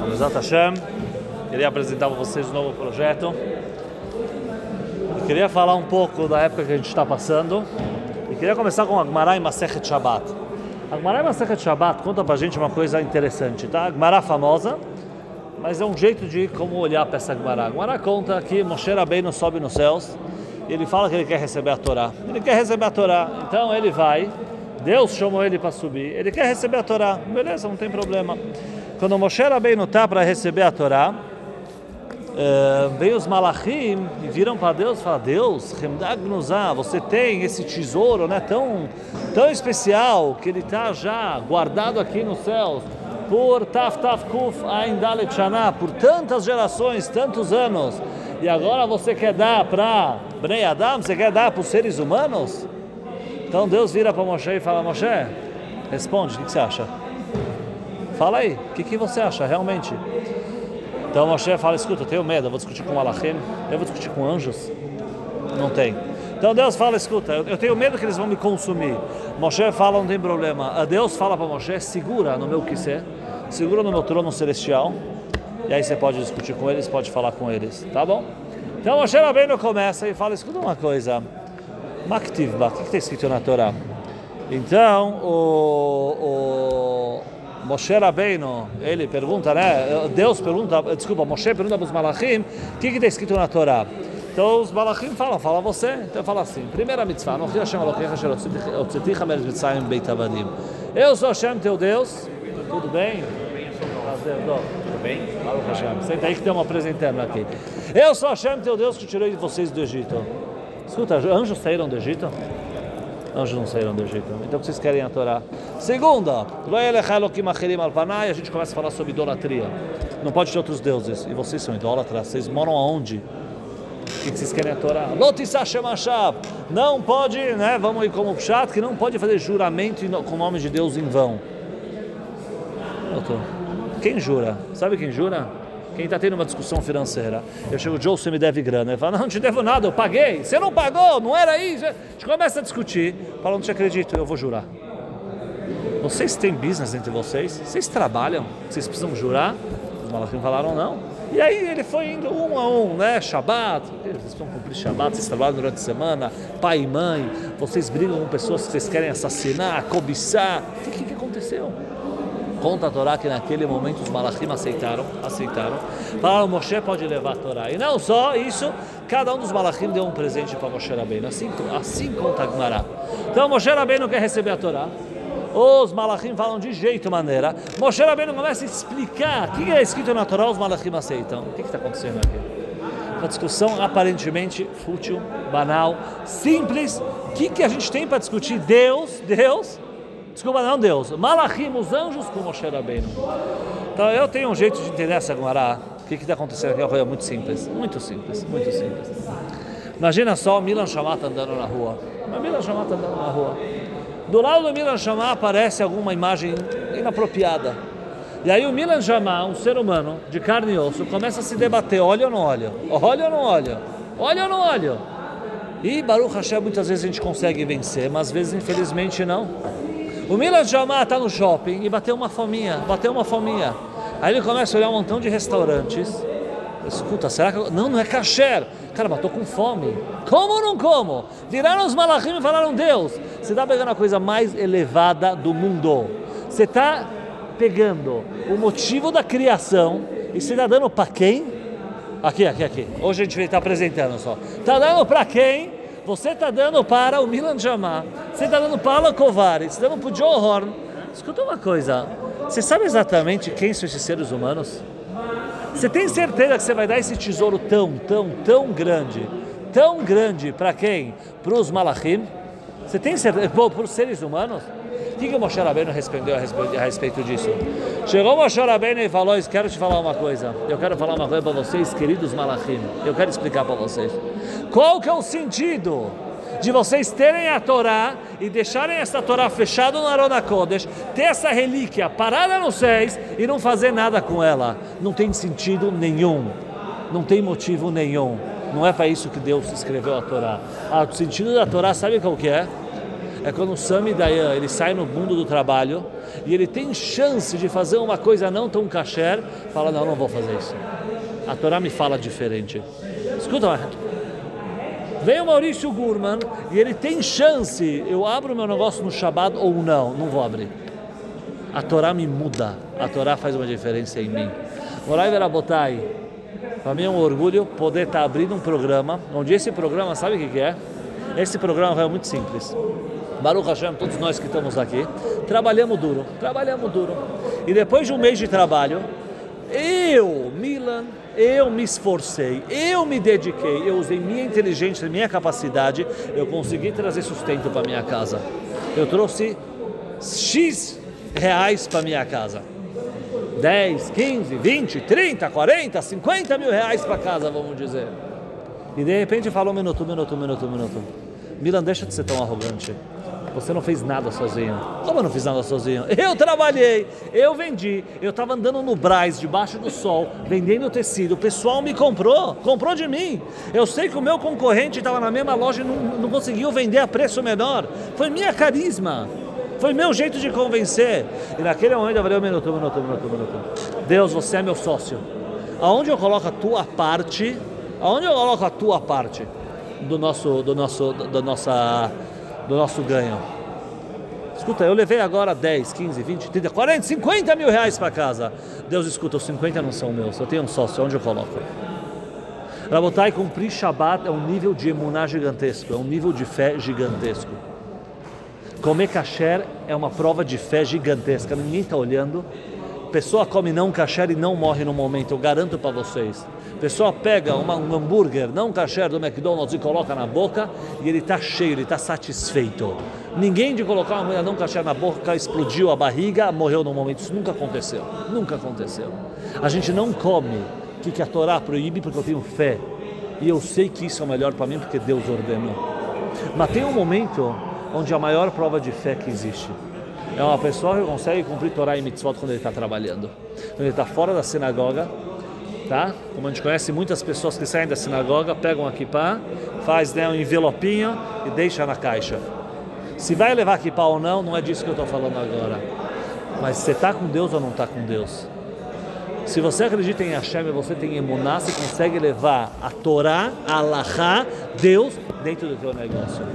Bezat Hashem, queria apresentar para vocês um novo projeto. Eu queria falar um pouco da época que a gente está passando. E queria começar com a Gemara em Masechet Shabbat. A Gemara em Masechet Shabbat conta para a gente uma coisa interessante, tá? A Gemara famosa, mas é um jeito de como olhar para essa Gemara. A Gemara conta que Moshe Rabbeinu sobe nos céus e ele fala que ele quer receber a Torá. Ele quer receber a Torá, então ele vai, Deus chamou ele para subir, ele quer receber a Torá. Beleza, não tem problema. Quando Moshe Rabbeinu está para receber a Torá, veio os malachim e viram para Deus e falaram: Deus, você tem esse tesouro, né, tão especial, que ele está já guardado aqui nos céus por Taf Kuf Ain Dalet Shana, por tantas gerações, tantos anos, e agora você quer dar para Bnei Adam, você quer dar para os seres humanos? Então Deus vira para Moshe e fala: Moshe, responde, o que você acha? Fala aí, o que você acha realmente? Então Moshe fala: escuta, eu tenho medo, eu vou discutir com malachim, eu vou discutir com anjos? Não tem. Então Deus fala: escuta, eu tenho medo que eles vão me consumir. Moshe fala: não tem problema. Deus fala para Moshe: segura no meu quiser, segura no meu trono celestial, e aí você pode discutir com eles, pode falar com eles, tá bom? Então Moshe Rabbeinu começa e fala: escuta uma coisa, Maktivba, o que está escrito na Torá? Então Moshe Rabbeinu, ele pergunta, né? Deus pergunta, desculpa, Moshe pergunta para os malachim o que está escrito na Torá. Então os malachim falam: fala você. Então fala assim: primeira mitzvah, eu sou Hashem teu Deus. Tudo bem? Tudo bem? Senta aí que estamos apresentando aqui. Eu sou Hashem teu Deus que tirei vocês do Egito. Escuta, anjos saíram do Egito? Anjos não saíram do Egito. Então vocês querem a Torá. Segunda, a gente começa a falar sobre idolatria. Não pode ter outros deuses. E vocês são idólatras. Vocês moram aonde? O que vocês querem a Torá? Não pode, né? Vamos ir como Pshat, que não pode fazer juramento com o nome de Deus em vão. Quem jura? Sabe quem jura? Quem está tendo uma discussão financeira. Eu chego: Joe, você me deve grana. Ele fala: não te devo nada, eu paguei. Você não pagou, não era isso. A gente começa a discutir. Fala: não te acredito, eu vou jurar. Vocês têm business entre vocês? Vocês trabalham? Vocês precisam jurar? Os malachim falaram: não. E aí ele foi indo um a um, né? Shabbat, vocês precisam cumprir Shabbat, vocês trabalham durante a semana, pai e mãe, vocês brigam com pessoas que vocês querem assassinar, cobiçar. O que aconteceu? Conta a Torá que naquele momento os malachim aceitaram. Falaram: Moshe pode levar a Torá. E não só isso, cada um dos malachim deu um presente para Moshe Rabbeinu. Assim conta a Gemara. Então Moshe Rabbeinu quer receber a Torá. Os malachim falam de jeito, maneira. Moshe Rabbeinu começa a explicar o que é escrito na Torá, os malachim aceitam. O que está acontecendo aqui? Uma discussão aparentemente fútil, banal, simples. O que a gente tem para discutir? Deus, malachim, os anjos com Moshe Rabbeinu. Então eu tenho um jeito de entender essa Gemara. O que está acontecendo aqui é uma coisa muito simples. Imagina só o Milan Shamat andando na rua. Do lado do Milan Shamat aparece alguma imagem inapropriada. E aí o Milan Shamat, um ser humano de carne e osso, começa a se debater: olha ou não olha? Olha ou não olha? Olha ou não olha? E Baruch Hashem, muitas vezes a gente consegue vencer, mas às vezes infelizmente não. O Milan Shamat está no shopping e bateu uma fominha. Aí ele começa a olhar um montão de restaurantes. Escuta, será que... Não é kasher. Cara, mas estou com fome. Como ou não como? Viraram os malachim e falaram: Deus, você está pegando a coisa mais elevada do mundo. Você está pegando o motivo da criação e você está dando para quem? Aqui. Hoje a gente está apresentando só. Está dando para quem? Você está dando para o Milan Shamat, você está dando para o Alan Kovari, você está dando para o Joe Horn. Escuta uma coisa, você sabe exatamente quem são esses seres humanos? Você tem certeza que você vai dar esse tesouro tão grande para quem? Para os malachim? Você tem certeza? Para os seres humanos? O que o Moshe Rabbeinu respondeu a respeito disso? Chegou o Moshe Rabbeinu e falou: eu quero falar uma coisa para vocês, queridos malachim. Eu quero explicar para vocês. Qual que é o sentido de vocês terem a Torá e deixarem essa Torá fechada no Aron HaKodesh, ter essa relíquia parada nos céus e não fazer nada com ela? Não tem sentido nenhum, não tem motivo nenhum. Não é para isso que Deus escreveu a Torá. O sentido da Torá, sabe qual que é? é quando o Sami Dayan ele sai no mundo do trabalho e ele tem chance de fazer uma coisa não tão kasher, fala, não vou fazer isso. A Torá me fala diferente. Escuta, vem o Maurício Gurman e ele tem chance, eu abro meu negócio no Shabbat ou não vou abrir. A Torá me muda, a Torá faz uma diferença em mim. Morai Verabotai, para mim é um orgulho poder estar abrindo um programa, onde esse programa, sabe o que é? Esse programa é muito simples. Baruch Hashem, todos nós que estamos aqui, trabalhamos duro. E depois de um mês de trabalho, Milan, eu me esforcei, eu me dediquei, eu usei minha inteligência, minha capacidade, eu consegui trazer sustento para minha casa. Eu trouxe X reais para minha casa. 10, 15, 20, 30, 40, 50 mil reais para casa, vamos dizer. E de repente falou um minuto. Milan, deixa de ser tão arrogante. Você não fez nada sozinho. Como eu não fiz nada sozinho? Eu trabalhei, eu vendi, eu estava andando no Brás, debaixo do sol, vendendo tecido, o pessoal me comprou de mim. Eu sei que o meu concorrente estava na mesma loja e não conseguiu vender a preço menor. Foi minha carisma, foi meu jeito de convencer. E naquele momento eu falei, um minuto. Deus, você é meu sócio. Aonde eu coloco a tua parte? Do nosso ganho. Escuta, eu levei agora 10, 15, 20, 30, 40, 50 mil reais para casa. Deus, escuta, os 50 não são meus, eu tenho um sócio, onde eu coloco? Rabotai, cumprir Shabbat é um nível de emuná gigantesco, é um nível de fé gigantesco. Comer kasher é uma prova de fé gigantesca, ninguém está olhando. Pessoa come não kasher e não morre no momento, eu garanto para vocês. Pessoa pega um hambúrguer não kasher do McDonald's e coloca na boca e ele está cheio, ele está satisfeito. Ninguém de colocar uma mulher não kasher na boca explodiu a barriga, morreu no momento. Isso nunca aconteceu. A gente não come o que a Torá proíbe porque eu tenho fé. E eu sei que isso é o melhor para mim porque Deus ordenou. Mas tem um momento onde a maior prova de fé que existe é uma pessoa que consegue cumprir Torá e Mitzvot quando ele está trabalhando. Quando ele está fora da sinagoga, tá? Como a gente conhece muitas pessoas que saem da sinagoga, pegam a kippah, faz um envelopinho e deixa na caixa. Se vai levar kippah ou não é disso que eu estou falando agora. Mas você está com Deus ou não está com Deus? Se você acredita em Hashem e você tem emuná, você consegue levar a Torá, a Alahá, Deus, dentro do teu negócio.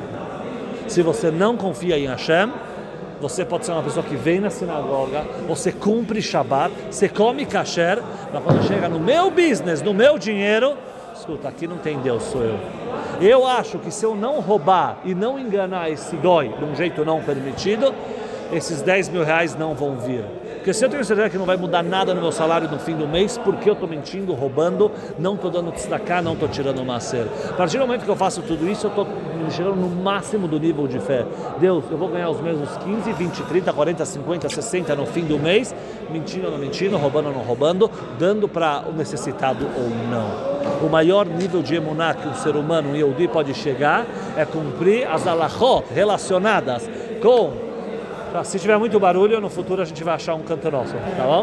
Se você não confia em Hashem, você pode ser uma pessoa que vem na sinagoga, você cumpre Shabbat, você come kasher, mas quando chega no meu business, no meu dinheiro, escuta, aqui não tem Deus, sou eu. Eu acho que se eu não roubar e não enganar esse goi de um jeito não permitido, esses 10 mil reais não vão vir. Porque se eu tenho certeza que não vai mudar nada no meu salário no fim do mês, porque eu estou mentindo, roubando, não estou dando tzedakah, não estou tirando macer. A partir do momento que eu faço tudo isso, eu estou chegando no máximo do nível de fé. Deus, eu vou ganhar os mesmos 15, 20, 30, 40, 50, 60 no fim do mês, mentindo ou não mentindo, roubando ou não roubando, dando para o necessitado ou não. O maior nível de emuná que um ser humano, um Yehudi, pode chegar é cumprir as alachot relacionadas com... Se tiver muito barulho, no futuro a gente vai achar um canto nosso, tá bom?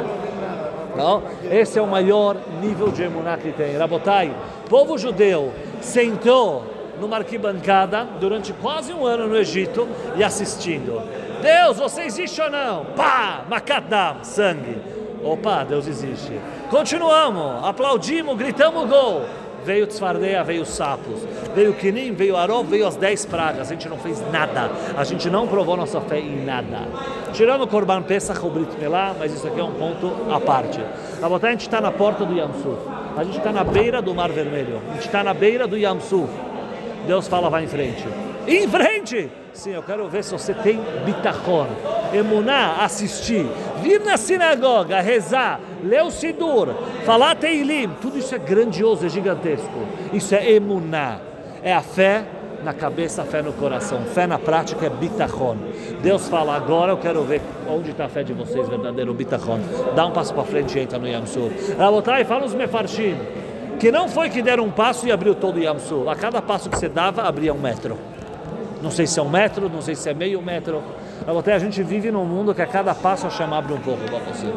Não? Esse é o maior nível de emuná que tem. Rabotai, povo judeu sentou numa arquibancada durante quase um ano no Egito e assistindo. Deus, você existe ou não? Pá, makadam, sangue. Opa, Deus existe. Continuamos, aplaudimos, gritamos gol. Veio Tzfardeia, veio sapos, veio Quinim, veio Arov, veio as 10 pragas. A gente não fez nada, a gente não provou nossa fé em nada. Tirando o Korban Pesach, o Brit Milá, mas isso aqui é um ponto à parte. A gente está na porta do Yam Suf, a gente está na beira do Mar Vermelho, a gente está na beira do Yam Suf. Deus fala, vai em frente. Em frente! Sim, eu quero ver se você tem bitachon, emuná, assistir, vir na sinagoga, rezar, ler o Sidur, falar Teilim, tudo isso é grandioso, é gigantesco. Isso é emuná, é a fé na cabeça, a fé no coração, fé na prática é bitachon. Deus fala, agora eu quero ver onde está a fé de vocês, verdadeiro bitachon. Dá um passo para frente e entra no Yam Suf. Rabotai, fala os mefarshim, que não foi que deram um passo e abriu todo o Yam Suf. A cada passo que você dava, abria 1 metro. Não sei se é 1 metro, não sei se é meio metro. A gente vive num mundo que a cada passo a chama abre um pouco para você.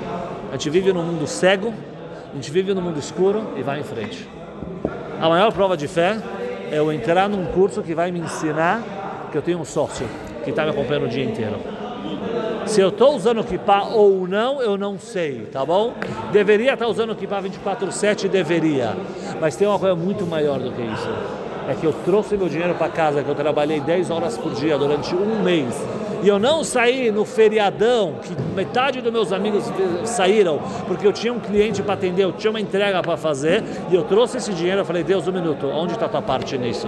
A gente vive num mundo cego, a gente vive num mundo escuro e vai em frente. A maior prova de fé é eu entrar num curso que vai me ensinar que eu tenho um sócio. que está me acompanhando o dia inteiro. Se eu estou usando kippah ou não, eu não sei, tá bom? Deveria estar usando kippah 24/7, deveria. Mas tem uma coisa muito maior do que isso. É que eu trouxe meu dinheiro para casa, que eu trabalhei 10 horas por dia durante um mês. E eu não saí no feriadão, que metade dos meus amigos saíram, porque eu tinha um cliente para atender, eu tinha uma entrega para fazer, e eu trouxe esse dinheiro, eu falei, Deus, um minuto, onde está a tua parte nisso?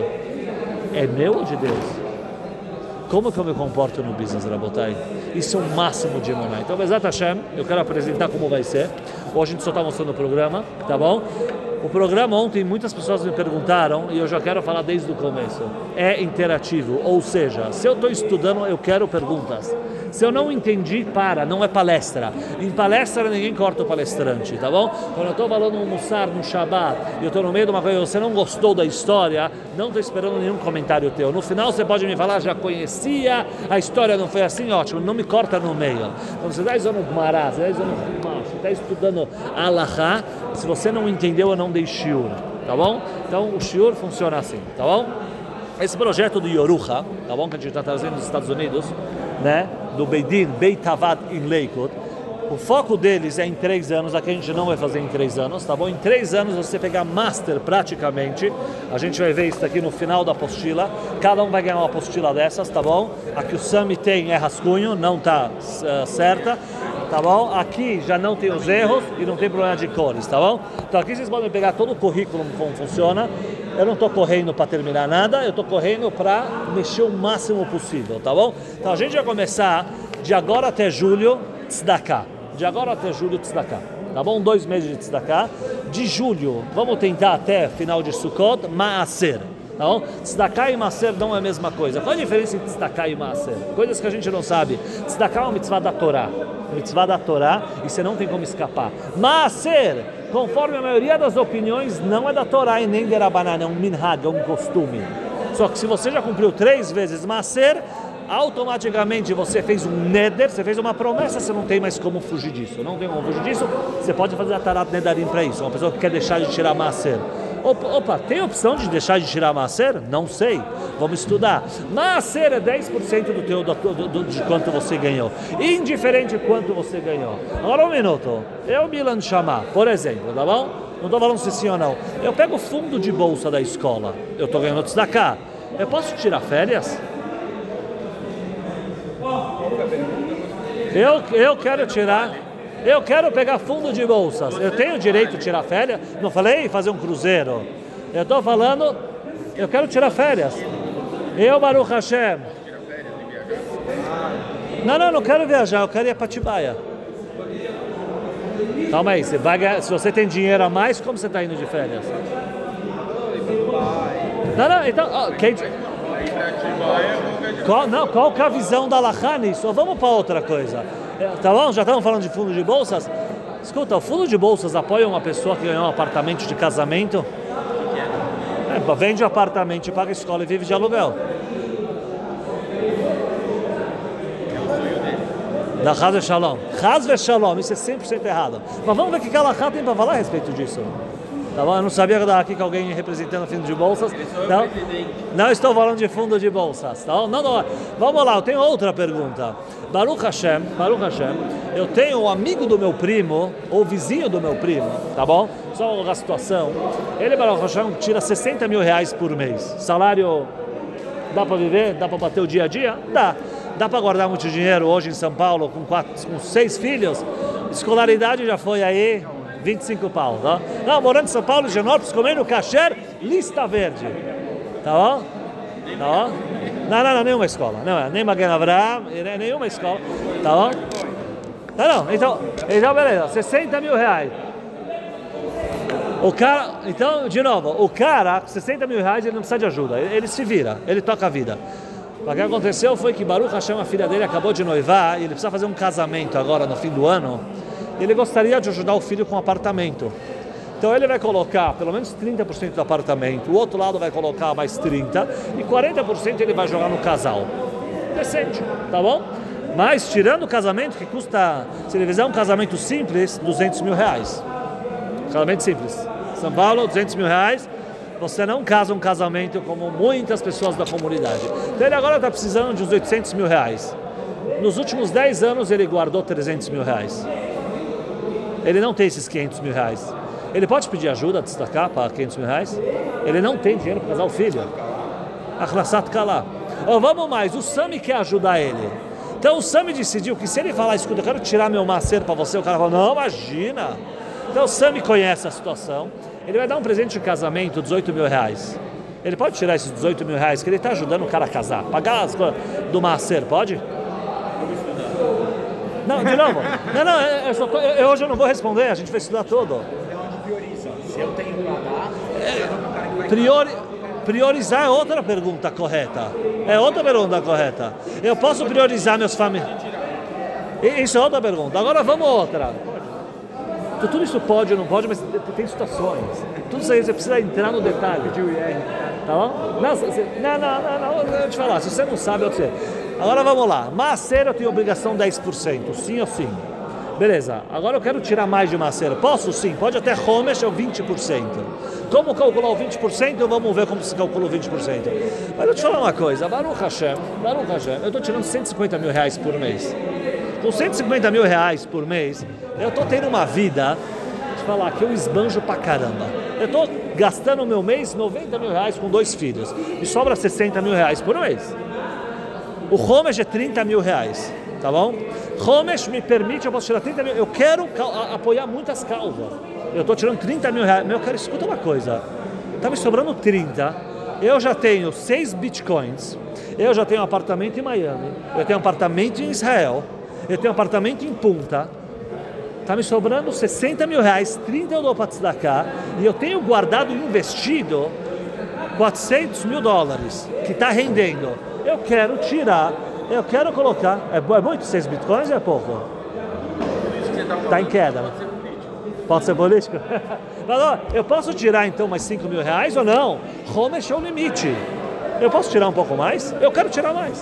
É meu ou de Deus? Como que eu me comporto no business, Rabotai? Isso é o máximo de emuná. Então, Bezat Hashem, eu quero apresentar como vai ser. Hoje a gente só está mostrando o programa, tá bom? O programa ontem, muitas pessoas me perguntaram, e eu já quero falar desde o começo, é interativo, ou seja, se eu estou estudando, eu quero perguntas. Se eu não entendi, não é palestra. Em palestra ninguém corta o palestrante, tá bom? Quando eu estou falando um mussar, no Shabbat, e eu estou no meio de uma coisa, você não gostou da história, não estou esperando nenhum comentário teu. No final você pode me falar, já conhecia, a história não foi assim, ótimo, não me corta no meio. Então você está estudando Gmará, você está estudando Alahá, se você não entendeu, eu não dei shiur, tá bom? Então o shiur funciona assim, tá bom? Esse projeto do Yoruha, tá bom? Que a gente está trazendo dos Estados Unidos, né? Do Beit Avad em Lakewood. O foco deles é em 3 anos, aqui a gente não vai fazer em 3 anos, tá bom? Em 3 anos você pegar Master praticamente, a gente vai ver isso aqui no final da apostila, cada um vai ganhar uma apostila dessas, tá bom? A que o Sami tem é rascunho, não tá certa, tá bom? Aqui já não tem os erros e não tem problema de cores, tá bom? Então aqui vocês podem pegar todo o currículo, como funciona. Eu não estou correndo para terminar nada, eu estou correndo para mexer o máximo possível, tá bom? Então a gente vai começar de agora até julho, tzedakah. De agora até julho, tzedakah. Tá bom? 2 meses de tzedakah. De julho, vamos tentar até final de Sukkot, maaser. Tá bom? Tzedakah e maaser não é a mesma coisa. Qual a diferença entre tzedakah e maaser? Coisas que a gente não sabe. Tzedakah é uma mitzvah da Torá. Mitzvah da Torá, e você não tem como escapar. Maaser, conforme a maioria das opiniões, não é da Torá e nem de Rabanan, é um minhag, é um costume. Só que se você já cumpriu 3 vezes maaser, automaticamente você fez um neder, você fez uma promessa, você não tem mais como fugir disso. Não tem como fugir disso, você pode fazer a tarat nedarim para isso. Uma pessoa que quer deixar de tirar maaser. Opa, tem opção de deixar de tirar maaser? Não sei, vamos estudar. Maaser é 10% de quanto você ganhou, indiferente quanto você ganhou. Agora um minuto, eu Milan chamar, por exemplo, tá bom? Não estou falando se sim ou não. Eu pego o fundo de bolsa da escola, eu estou ganhando tzedakah. Eu posso tirar férias? Eu quero tirar. Eu quero pegar fundo de bolsas. Eu tenho direito de tirar férias? Não falei fazer um cruzeiro. Eu estou falando, eu quero tirar férias. Eu, Baruch Hashem. Não quero viajar. Eu quero ir para Atibaia. Calma aí, se você tem dinheiro a mais, como você está indo de férias? Então... Qual que é a visão da Alahá nisso? Vamos para outra coisa. Tá bom? Já estamos falando de fundo de bolsas? Escuta, o fundo de bolsas apoia uma pessoa que ganhou um apartamento de casamento? Vende o apartamento, paga a escola e vive de aluguel. Da Chaz Shalom. Chaz Shalom, isso é 100% errado. Mas vamos ver o que a Alahá tem para falar a respeito disso. Tá bom? Eu não sabia que estava aqui com alguém representando fundo de bolsas. Não estou falando de fundo de bolsas. Tá bom? Não. Vamos lá, eu tenho outra pergunta. Baruch Hashem, eu tenho um amigo do meu primo, ou vizinho do meu primo, tá bom? Só uma situação. Ele, Baruch Hashem, tira 60 mil reais por mês. Salário, dá para viver? Dá para bater o dia a dia? Dá. Dá para guardar muito dinheiro hoje em São Paulo com 6 filhos? Escolaridade já foi aí 25 pau, tá? Não, morando em São Paulo, Genópolis, comendo kasher, lista verde. Tá bom? Tá bom? Não, nenhuma escola. Não, nem Magen Avraham, nenhuma escola. Tá bom? Não. Então, beleza, 60 mil reais. O cara, então, de novo, o cara, com 60 mil reais, ele não precisa de ajuda. Ele se vira, ele toca a vida. O que aconteceu foi que Baruch Hashem, a filha dele, acabou de noivar, e ele precisa fazer um casamento agora no fim do ano. Ele gostaria de ajudar o filho com um apartamento. Então ele vai colocar pelo menos 30% do apartamento, o outro lado vai colocar mais 30% e 40% ele vai jogar no casal. Decente, tá bom? Mas tirando o casamento que custa, se ele fizer um casamento simples, 200 mil reais. Casamento simples. São Paulo, 200 mil reais. você não casa um casamento como muitas pessoas da comunidade. Então ele agora está precisando de uns 800 mil reais. Nos últimos 10 anos ele guardou 300 mil reais. Ele não tem esses 500 mil reais. Ele pode pedir ajuda, destacar para 500 mil reais? Ele não tem dinheiro para casar o filho. Achlassat Kalá. Ou vamos mais, o Sami quer ajudar ele. Então o Sami decidiu que se ele falar, escuta, eu quero tirar meu macer para você, o cara fala, não, imagina. Então o Sami conhece a situação. Ele vai dar um presente de casamento, 18 mil reais. Ele pode tirar esses 18 mil reais, que ele está ajudando o cara a casar. Pagar as coisas do macer, pode? Não, de novo. Não, eu hoje eu não vou responder, a gente vai estudar tudo. Se eu tenho para dar, priorizar é outra pergunta correta. É outra pergunta correta. Eu posso priorizar meus familiares? Isso é outra pergunta. Agora vamos a outra. Tudo isso pode ou não pode, mas tem situações. Tudo isso aí você precisa entrar no detalhe. Tá bom? Não, eu vou te falar. Se você não sabe, eu sei. Agora vamos lá. Macer eu tenho obrigação 10%. Sim ou sim? Beleza. Agora eu quero tirar mais de macer. Posso? Sim. Pode até Homesh é o 20%. Como calcular o 20%? Vamos ver como se calcula o 20%. Mas eu vou te falar uma coisa. Baruch Hashem, eu estou tirando 150 mil reais por mês. Com 150 mil reais por mês, eu estou tendo uma vida, deixa eu falar, que eu esbanjo pra caramba. Eu estou gastando o meu mês 90 mil reais com 2 filhos. E sobra 60 mil reais por mês. O Homesh é 30 mil reais, tá bom? Homesh me permite, eu posso tirar 30 mil. Eu quero apoiar muitas causas. Eu estou tirando 30 mil reais. Mas eu quero, escuta uma coisa. Está me sobrando 30. Eu já tenho 6 bitcoins. Eu já tenho um apartamento em Miami. Eu tenho um apartamento em Israel. Eu tenho um apartamento em Punta. Está me sobrando 60 mil reais. 30 eu dou para tzedakah. E eu tenho guardado e investido 400 mil dólares. Que está rendendo. Eu quero tirar. Eu quero colocar. É muito 6 bitcoins ou é pouco? Está em queda. Pode ser político? Mas, ó, eu posso tirar então mais 5 mil reais ou não? Homesh é o limite. Eu posso tirar um pouco mais? Eu quero tirar mais.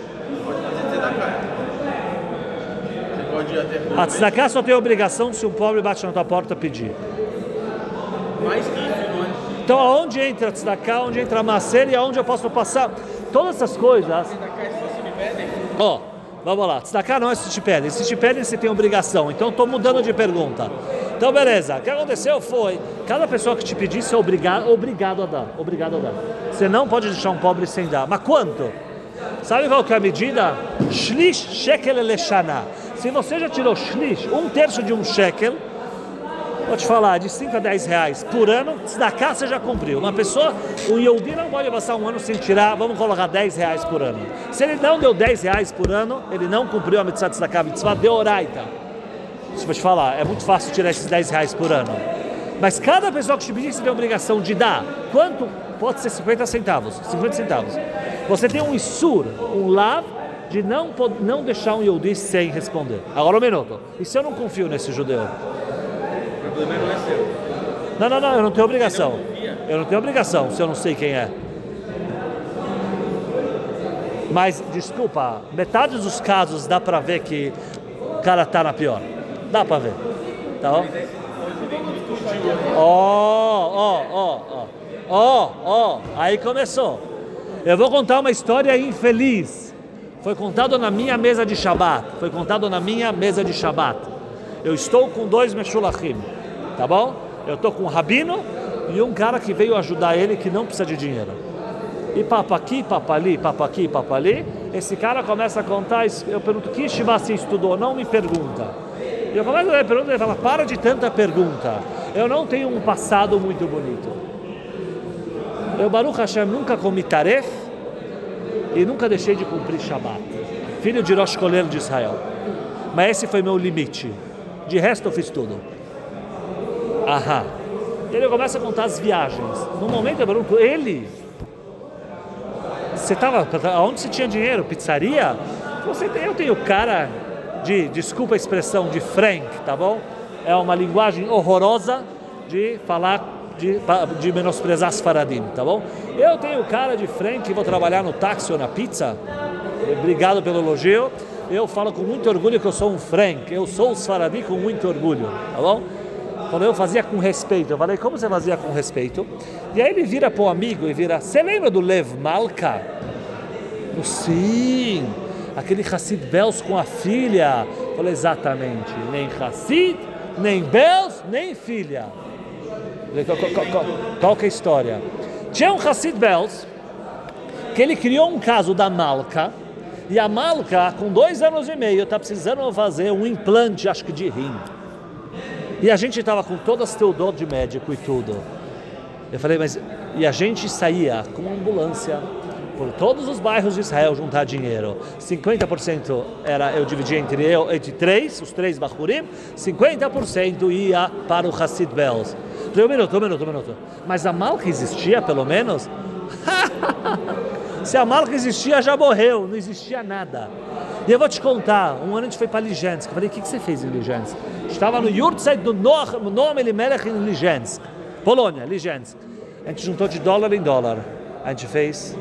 A tzedakah só tem a obrigação se um pobre bate na tua porta pedir. Mais que isso, não é? Então aonde entra a tzedakah, onde entra a macer e aonde eu posso passar? Todas essas coisas. Ó, vamos lá. Tzedakah não é se te pedem. Se te pedem, você tem obrigação. Então eu estou mudando de pergunta. Então beleza, o que aconteceu foi, cada pessoa que te pedisse é obrigado a dar. Você não pode deixar um pobre sem dar. Mas quanto? Sabe qual que é a medida? Shlish shekel leshana. Se você já tirou shlish, 1/3 de um shekel, vou te falar, de 5 a 10 reais por ano, tzedakah você já cumpriu. Uma pessoa, um Yehudi não pode passar um ano sem tirar, vamos colocar 10 reais por ano. Se ele não deu 10 reais por ano, ele não cumpriu a mitzvah tzedakah, a mitzvah de oraita. Deixa eu te falar, é muito fácil tirar esses 10 reais por ano. Mas cada pessoa que te pedir, você tem a obrigação de dar. Quanto? Pode ser 50 centavos. 50 centavos. Você tem um issur, um lav, de não deixar um Yehudi sem responder. Agora um minuto. E se eu não confio nesse judeu? O problema não é seu. Não, eu não tenho obrigação. Eu não tenho obrigação se eu não sei quem é. Mas, desculpa, metade dos casos dá pra ver que o cara tá na pior. Dá pra ver. Tá bom? Aí começou. Eu vou contar uma história infeliz. Foi contado na minha mesa de Shabbat. Eu estou com 2 meshulachim. Tá bom? Eu estou com um rabino e um cara que veio ajudar ele que não precisa de dinheiro. E papo aqui, papo ali. Esse cara começa a contar. Eu pergunto, que yeshiva você estudou? Não me pergunta. E eu começo a fazer pergunta e ele fala, para de tanta pergunta. Eu não tenho um passado muito bonito. Eu, Baruch Hashem, nunca comi taref e nunca deixei de cumprir Shabbat. Filho de Rosh Kollel de Israel. Mas esse foi meu limite. De resto eu fiz tudo. Aham. Ele começa a contar as viagens. No momento eu pergunto, você estava, aonde você tinha dinheiro? Pizzaria? Eu tenho cara de, desculpa a expressão, de Frank, tá bom? É uma linguagem horrorosa de falar, de menosprezar as faradim, tá bom? Eu tenho cara de Frank, vou trabalhar no táxi ou na pizza. Obrigado pelo elogio. Eu falo com muito orgulho que eu sou um Frank. Eu sou os faradim com muito orgulho, tá bom? Falou, eu fazia com respeito. Eu falei, como você fazia com respeito? E aí ele vira para o amigo e vira, você lembra do Lev Malka? Sim, aquele Hassid Belz com a filha. Eu falei, exatamente, nem Hassid, nem Belz, nem filha. Qual que é a história? Tinha um Hassid Belz que ele criou um caso da Malka, e a Malka, com 2 anos e meio, está precisando fazer um implante, acho que de rim. E a gente estava com todas as teudor de médico e tudo. Eu falei, mas... E a gente saía com uma ambulância por todos os bairros de Israel juntar dinheiro. 50% era, eu dividia entre 3, os 3 Bachurim, 50% ia para o Hassid Belz. Falei, um minuto. Mas a Malka existia, pelo menos? Se a Malka existia, já morreu, não existia nada. E eu vou te contar, um ano a gente foi para Lijensk. Eu falei, o que você fez em Lijensk? Estava no Yurtzeit do Noam Elimelech em Lijensk, Polônia, Lijensk. A gente juntou de dólar em dólar. A gente fez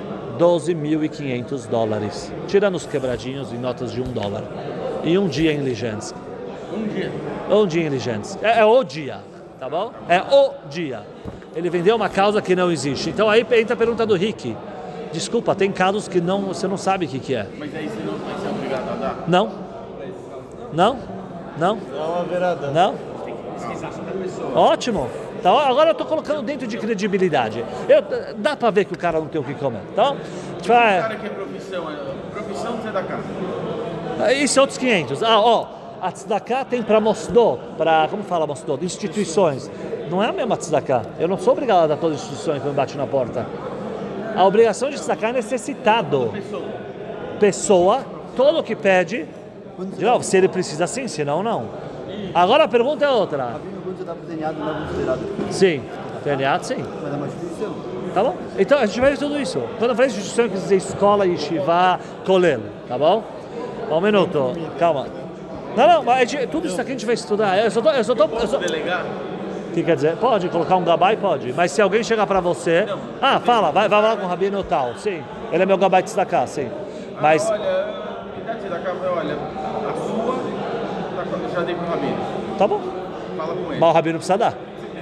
$12.500, tirando os quebradinhos em notas de $1. E um dia em Lijensk. Um dia em Lijensk. É o dia, tá bom? É o dia. Ele vendeu uma causa que não existe. Então aí entra a pergunta do Rick. Desculpa, tem casos que não, você não sabe o que é. Mas aí você não vai ser obrigado a dar? Não. Não haverá dano. Não. Tem que pesquisar sobre a pessoa. Ótimo. Então, agora eu estou colocando dentro de credibilidade. Dá para ver que o cara não tem o que comer. Então, O cara que é profissão de tzedakah. Isso é outros 500. A tzedakah tem para Mosdot, para, como fala Mosdot? Instituições. Não é a mesma tzedakah. Eu não sou obrigado a dar todas as instituições quando bate na porta. A obrigação de tzedakah é necessitado. Pessoa, todo o que pede, de novo, se ele precisa sim, senão não. Agora a pergunta é outra. Sim, TNA sim. Mas é uma instituição. Tá bom? Então a gente vai ver tudo isso. Quando eu falei instituição, eu quis dizer escola, yeshiva, kolel, tá bom? Um minuto, calma. Não, mas tudo isso aqui a gente vai estudar. Eu só Delegar? O que quer dizer? Pode colocar um gabai, pode. Mas se alguém chegar para você, fala, vai falar com o Rabino tal, sim. Ele é meu gabai de tzedakah, sim. Mas Olha, a sua eu já dei pro Rabino. tá bom. Fala com ele. Mas o Rabino precisa dar.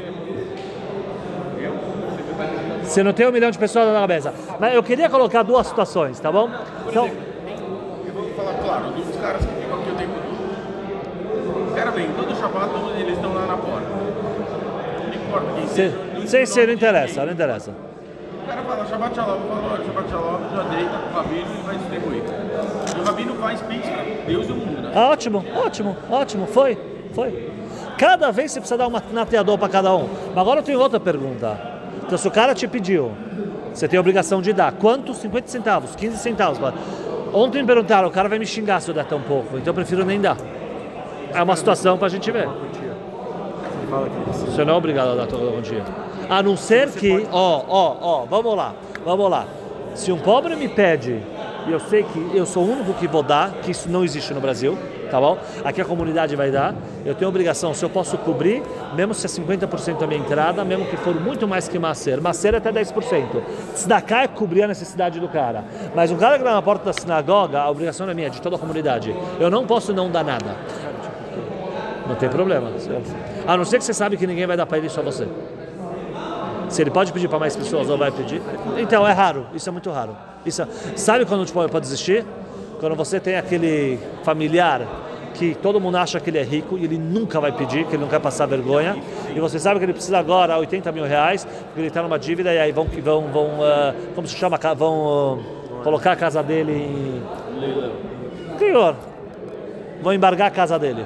Você não tem 1 milhão de pessoas na cabeça. Mas eu queria colocar 2 situações, tá bom? Então, Eu vou falar, claro, dos caras que ficam aqui o tempo todo. Os caras vêm, todo Shabbat eles estão lá na porta. Não importa quem seja. não interessa. O cara fala, Shabbat Shalom, Shabbat Shalom, já deita com o Rabino e vai distribuir. E o Rabino faz pix para Deus e o mundo, né? Ótimo, foi. Cada vez você precisa dar uma nateador para cada um. Mas agora eu tenho outra pergunta. Então se o cara te pediu, você tem a obrigação de dar. Quanto? 50 centavos, 15 centavos. Ontem me perguntaram, o cara vai me xingar se eu der tão pouco, então eu prefiro nem dar. É uma situação para a gente ver. Você não é obrigado a dar todo dia. A não ser que, vamos lá. Se um pobre me pede, e eu sei que eu sou o único que vou dar, que isso não existe no Brasil, tá bom? Aqui a comunidade vai dar, eu tenho obrigação, se eu posso cobrir, mesmo se é 50% da minha entrada, mesmo que for muito mais que macer é até 10%. Tzedakah é cobrir a necessidade do cara. Mas um cara que dá na porta da sinagoga, a obrigação é minha, de toda a comunidade. Eu não posso não dar nada. Não tem problema. A não ser que você sabe que ninguém vai dar para ele, só você. Se ele pode pedir para mais pessoas ou vai pedir, então é raro, isso é muito raro. Sabe quando a gente pode desistir? Quando você tem aquele familiar que todo mundo acha que ele é rico e ele nunca vai pedir, que ele não quer passar vergonha, e você sabe que ele precisa agora 80 mil reais, porque ele está numa dívida e aí vão como se chama, vão colocar a casa dele em... Senhor, vão embargar a casa dele.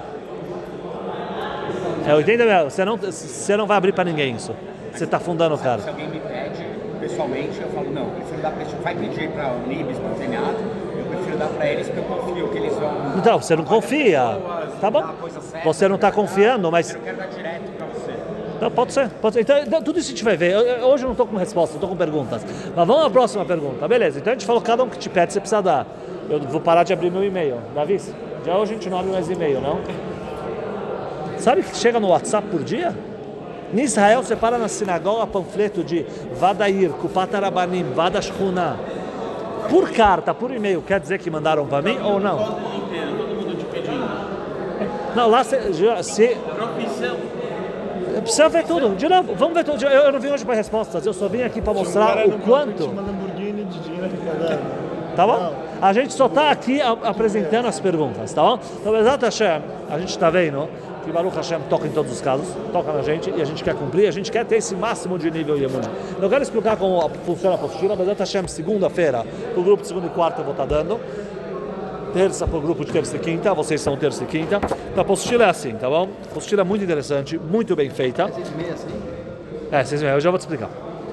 É 80 mil, você não vai abrir para ninguém isso. Você está fundando o cara. Se alguém me pede, pessoalmente, eu falo, não, eu prefiro dar para eles, vai pedir para o Nibis, para o Tenhado, eu prefiro dar para eles porque eu confio que eles vão... Então, você não confia. Tá bom. Você não está confiando, mas... Eu quero dar direto para você. Então, pode ser. Então, tudo isso a gente vai ver. Hoje eu não estou com resposta, estou com perguntas. Mas vamos à próxima pergunta. Beleza, então a gente falou, cada um que te pede, você precisa dar. Eu vou parar de abrir meu e-mail. Davi, já hoje a gente não abre mais e-mail, não? Sabe que chega no WhatsApp por dia? Em Israel, você para na sinagoga panfleto de Vadair, Kupat Arabanim, Vadashkuna. Por carta, por e-mail, quer dizer que mandaram para mim ou não? Todo mundo te pedindo. Não, lá se... Profissão. precisa ver tudo. De novo, vamos ver tudo. Eu não vim hoje para respostas, eu só vim aqui para mostrar o quanto. Uma Lamborghini de dinheiro arrecadado. Tá bom? A gente só está aqui apresentando as perguntas, tá bom? Então, Bezat Hashem, a gente está vendo que Baruch Hashem toca em todos os casos, toca na gente e a gente quer cumprir, a gente quer ter esse máximo de nível Yemuni. Eu quero explicar como funciona a apostila. Bezat Hashem, segunda-feira, o grupo de segunda e quarta eu vou estar dando. Terça para o grupo de terça e quinta, vocês são terça e quinta. A apostila é assim, tá bom? A apostila é muito interessante, muito bem feita. 6h30, assim? 6h30, eu já vou te explicar.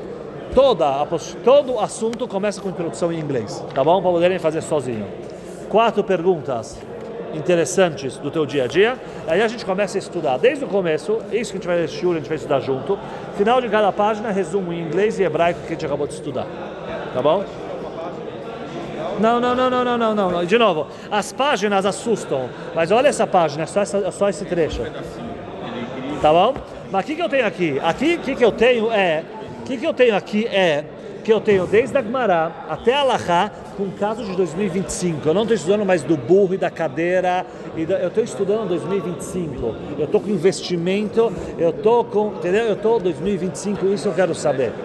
Todo assunto começa com introdução em inglês, tá bom? Para poderem fazer sozinho. 4 perguntas interessantes do teu dia a dia. Aí a gente começa a estudar desde o começo, isso que a gente vai assistir, a gente vai estudar junto. Final de cada página, resumo em inglês e hebraico que a gente acabou de estudar, tá bom? Não. De novo, as páginas assustam, mas olha essa página, é só esse trecho. Tá bom? Mas o que eu tenho aqui? Aqui, o que eu tenho que eu tenho desde a Gemara até a Halachá com casos de 2025. Eu não estou estudando mais do burro e da cadeira, eu estou estudando 2025. Eu estou com investimento, eu estou com, entendeu? Eu estou 2025, isso eu quero saber.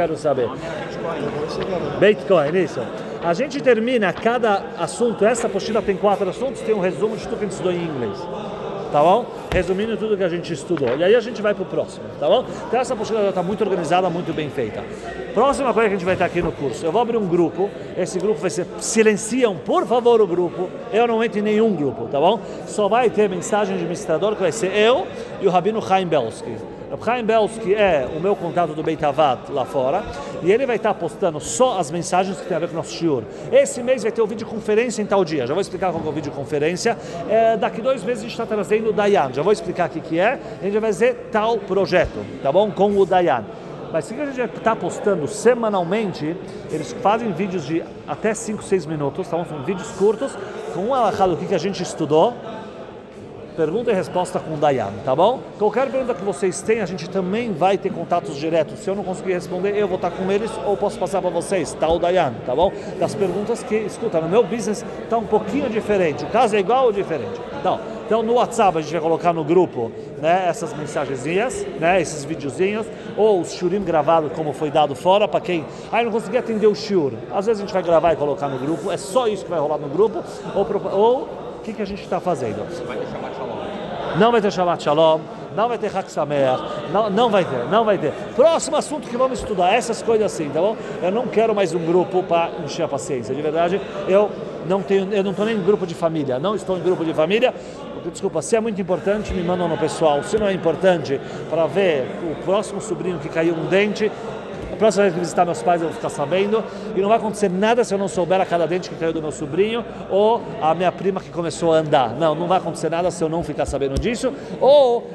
Bitcoin, isso. A gente termina cada assunto, essa apostila tem 4 assuntos, tem um resumo de tudo que a gente estudou em inglês. Tá bom? Resumindo tudo que a gente estudou. E aí a gente vai para o próximo, tá bom? Então essa apostila já está muito organizada, muito bem feita. Próxima coisa que a gente vai ter aqui no curso. Eu vou abrir um grupo, esse grupo vai ser... Silenciam, por favor, o grupo. Eu não entro em nenhum grupo, tá bom? Só vai ter mensagem de administrador, que vai ser eu e o Rabino Chaim Belsky. O Chaim Belsky é o meu contato do Beit Avad lá fora, e ele vai estar postando só as mensagens que tem a ver com o nosso shiur. Esse mês vai ter o videoconferência em tal dia, já vou explicar qual é o videoconferência. Daqui 2 meses a gente está trazendo o Dayan, já vou explicar o que é, a gente vai fazer tal projeto, tá bom? Com o Dayan. Mas se a gente está postando semanalmente, eles fazem vídeos de até 5, 6 minutos, tá bom? São vídeos curtos, com um alahá do que a gente estudou, pergunta e resposta com o Dayan, tá bom? Qualquer pergunta que vocês têm, a gente também vai ter contatos diretos. Se eu não conseguir responder, eu vou estar com eles ou posso passar para vocês, tá o Dayan, tá bom? Das perguntas que, escuta, no meu business está um pouquinho diferente, o caso é igual ou diferente. Então no WhatsApp a gente vai colocar no grupo, né, essas mensagenzinhas, né, esses videozinhos, ou os shurim gravados como foi dado fora, para quem não consegui atender o shur. Às vezes a gente vai gravar e colocar no grupo, é só isso que vai rolar no grupo, ou o que a gente está fazendo? Vai ter Shabbat Shalom. Não vai ter Shabbat Shalom, não vai ter Chag Sameach, não vai ter. Próximo assunto que vamos estudar, essas coisas assim, tá bom? Eu não quero mais um grupo para encher a paciência, de verdade, eu não estou nem em grupo de família, não estou em grupo de família, porque, desculpa, se é muito importante, me mandam no pessoal, se não é importante, para ver o próximo sobrinho que caiu um dente, a próxima vez que visitar meus pais eu vou ficar sabendo, e não vai acontecer nada se eu não souber a cada dente que caiu do meu sobrinho, ou a minha prima que começou a andar. Não vai acontecer nada se eu não ficar sabendo disso, ou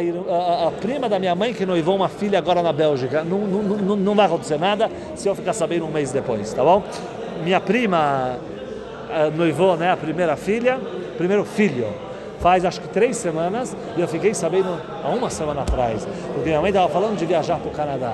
a prima da minha mãe que noivou uma filha agora na Bélgica. Não vai acontecer nada se eu ficar sabendo um mês depois, tá bom? Minha prima noivou, né, a primeiro filho, faz acho que 3 semanas, e eu fiquei sabendo há 1 semana atrás, porque minha mãe estava falando de viajar para o Canadá.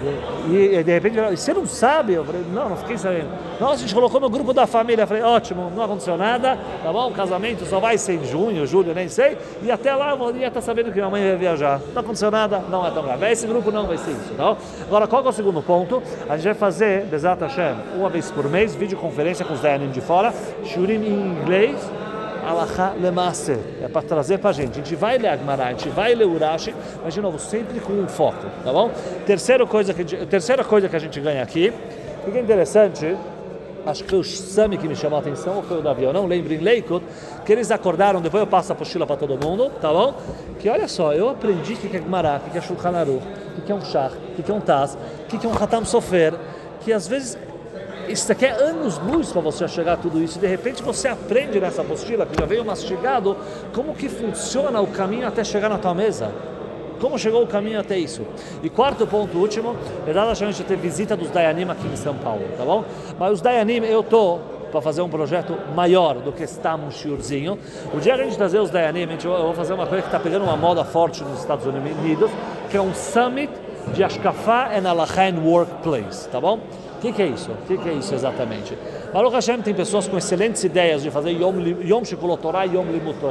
E de repente, você não sabe? Eu falei, não fiquei sabendo. Nossa, a gente colocou no grupo da família. Eu falei, ótimo, não aconteceu nada, tá bom? O casamento só vai ser em junho, julho, nem sei. E até lá eu ia estar sabendo que minha mãe ia viajar. Não aconteceu nada, não é tão grave. Esse grupo não vai ser isso, tá bom? Agora, qual que é o segundo ponto? A gente vai fazer, Bezat Hashem, 1 vez por mês, videoconferência com os Dayanim de fora, shurim em inglês, Alachá Lemaaseh, é para trazer para a gente vai ler a Gemara, a gente vai ler o Urashi, mas de novo, sempre com um foco, tá bom? Terceira coisa que a gente ganha aqui, o que é interessante, acho que foi o Sami que me chamou a atenção, ou foi o Davi, eu não lembro, em Leikut, que eles acordaram, depois eu passo a apostila para todo mundo, tá bom? Que olha só, eu aprendi o que é Gemara, o que é Shulchan Aruch, o que é um Shach, o que é um Taz, o que é um Hatam Sofer, que às vezes isso daqui é anos-luz para você chegar a tudo isso. De repente você aprende nessa apostila, que já veio mastigado, como que funciona o caminho até chegar na tua mesa. Como chegou o caminho até isso. E 4º ponto último, verdade, a gente ter visita dos Dayanim aqui em São Paulo, tá bom? Mas os Dayanim, eu estou para fazer um projeto maior do que está um shiurzinho. O dia que a gente trazer os Dayanim, eu vou fazer uma coisa que está pegando uma moda forte nos Estados Unidos, que é um summit de Ashkafá and Halachá in Workplace, tá bom? O que é isso? O que é isso exatamente? Baruch Hashem tem pessoas com excelentes ideias de fazer Yom Shekolot Torah e Yom Limud Torah.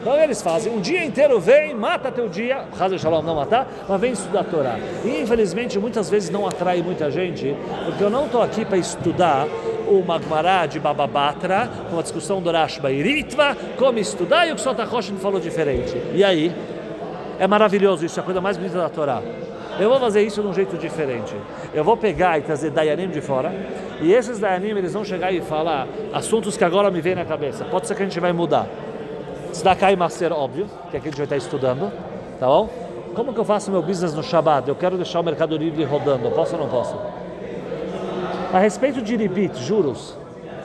Então eles fazem um dia inteiro, vem, mata teu dia, Chaz Shalom não matar, mas vem estudar a Torá. E infelizmente muitas vezes não atrai muita gente, porque eu não estou aqui para estudar uma Gemara de Baba Batra, uma discussão do Rashi Bairitva, como estudar, e o Ksot HaChoshen falou diferente. E aí? É maravilhoso isso, é a coisa mais bonita da Torá. Eu vou fazer isso de um jeito diferente. Eu vou pegar e trazer Dayanim de fora, e esses Dayanim eles vão chegar e falar assuntos que agora me vêm na cabeça. Pode ser que a gente vai mudar. Tzedakah e Maser, óbvio, que é que a gente vai estar estudando, tá bom? Como que eu faço meu business no Shabbat? Eu quero deixar o Mercado Livre rodando, posso ou não posso? A respeito de ribit, juros,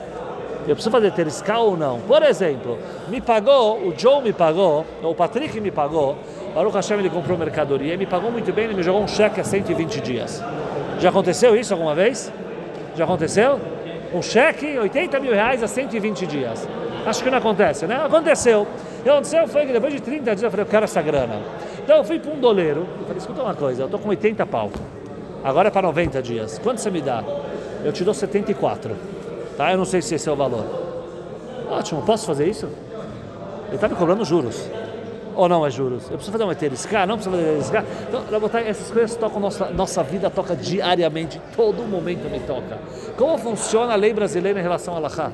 eu preciso fazer teriská ou não? Por exemplo, me pagou, o Joe me pagou, o Patrick me pagou, o Baruch Hashem ele comprou mercadoria e me pagou muito bem, ele me jogou um cheque a 120 dias. Já aconteceu isso alguma vez? Já aconteceu? Um cheque, 80 mil reais a 120 dias. Acho que não acontece, né? Aconteceu. O que aconteceu foi que depois de 30 dias eu falei, eu quero essa grana. Então eu fui para um doleiro e falei, escuta uma coisa, eu estou com 80 pau. Agora é para 90 dias. Quanto você me dá? Eu te dou 74. Tá? Eu não sei se esse é o valor. Ótimo, posso fazer isso? Ele está me cobrando juros. Ou não é juros? Eu preciso fazer uma teriská? Não preciso fazer uma teriská? Então, essas coisas tocam nossa vida, toca diariamente, todo momento me toca. Como funciona a lei brasileira em relação a Halachá?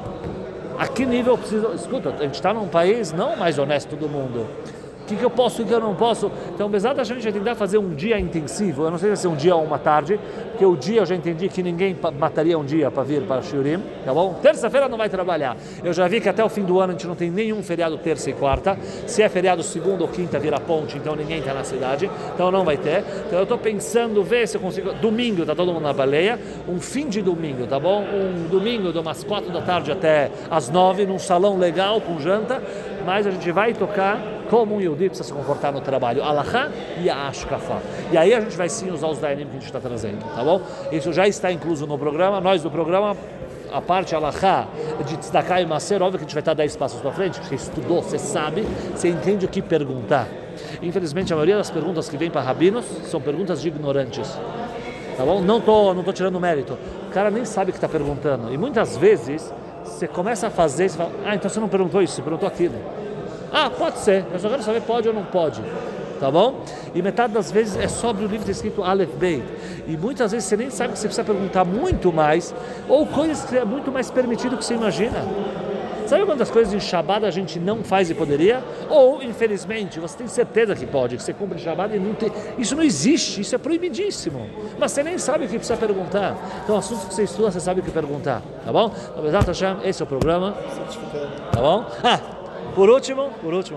A que nível eu preciso... Escuta, a gente está num país não mais honesto do mundo. O que eu posso e o que eu não posso? Então, apesar da gente tentar fazer um dia intensivo, eu não sei se vai ser um dia ou uma tarde, porque o dia eu já entendi que ninguém mataria um dia para vir para Shiurim, tá bom? Terça-feira não vai trabalhar. Eu já vi que até o fim do ano a gente não tem nenhum feriado terça e quarta. Se é feriado segunda ou quinta, vira ponte, então ninguém está na cidade, então não vai ter. Então eu estou pensando, ver se eu consigo... Domingo, tá todo mundo na baleia, um fim de domingo, tá bom? Um domingo de umas 4 da tarde até as 9, num salão legal, com janta, mas a gente vai tocar como um Yehudi precisa se comportar no trabalho, Halachá e a Ashkafá. E aí a gente vai sim usar os Dayanim que a gente está trazendo, tá bom? Isso já está incluso no programa, nós do programa, a parte Halachá de Tzedakah e Maser, óbvio que a gente vai estar 10 passos para frente, você estudou, você sabe, você entende o que perguntar. Infelizmente a maioria das perguntas que vem para rabinos são perguntas de ignorantes, tá bom? Não tô tirando mérito, o cara nem sabe o que está perguntando, e muitas vezes você começa a fazer e você fala, então você não perguntou isso, você perguntou aquilo. Ah, pode ser, eu só quero saber pode ou não pode, tá bom? E metade das vezes é sobre o livro que está escrito Aleph Beit, e muitas vezes você nem sabe que você precisa perguntar muito mais, ou coisas que é muito mais permitido que você imagina. Sabe quantas coisas em Shabbat a gente não faz e poderia? Ou, infelizmente, você tem certeza que pode, que você cumpre Shabbat e não tem... Isso não existe, isso é proibidíssimo. Mas você nem sabe o que precisa perguntar. Então, assuntos que você estuda, você sabe o que perguntar, tá bom? Então, Bezat Hashem, esse é o programa. Tá bom? Por último,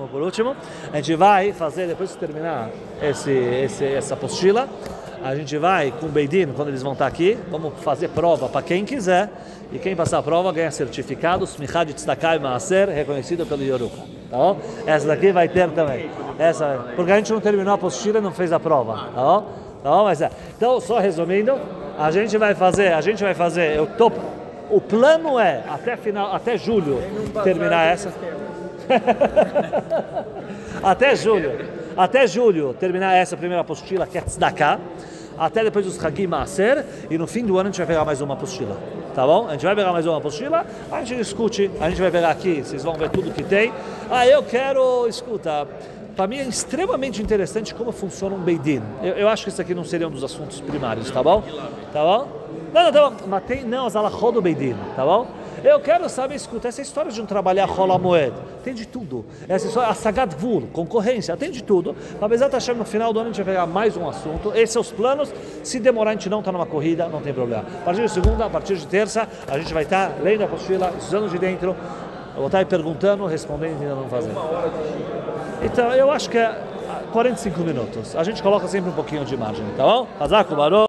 a gente vai fazer, depois de terminar essa apostila, a gente vai com o Beidin, quando eles vão estar aqui, vamos fazer prova para quem quiser, e quem passar a prova ganha certificado, Smichá de Tzedakah e Maaser, reconhecido pelo Yoruka, tá bom? Essa daqui vai ter também, porque a gente não terminou a apostila e não fez a prova, tá bom? Tá bom? Mas então, só resumindo, a gente vai fazer, o plano é, até julho, terminar essa... Até julho terminar essa primeira apostila que é Tzedakah, até depois dos Hagim Maaser, e no fim do ano a gente vai pegar mais uma apostila, tá bom? A gente vai pegar mais uma apostila, a gente discute, a gente vai pegar aqui, vocês vão ver tudo que tem. Eu quero, escuta, para mim é extremamente interessante como funciona um Beidin. Eu acho que isso aqui não seria um dos assuntos primários, tá bom? Tá bom? Não, tá bom, mas tem as alachot do Beidin, tá bom? Eu quero saber, escuta, essa história de não trabalhar Chol HaMoed, tem de tudo. Essa história, a Sagat Gvul, concorrência, tem de tudo. Mas Bezat Hashem, no final do ano a gente vai pegar mais um assunto. Esses são os planos. Se demorar, a gente não está numa corrida, não tem problema. A partir de segunda, a partir de terça, a gente vai estar lendo a apostila, estudando de dentro. Eu vou estar aí perguntando, respondendo e ainda não fazendo. Então, eu acho que é 45 minutos. A gente coloca sempre um pouquinho de margem, tá bom? Hazak, Barô.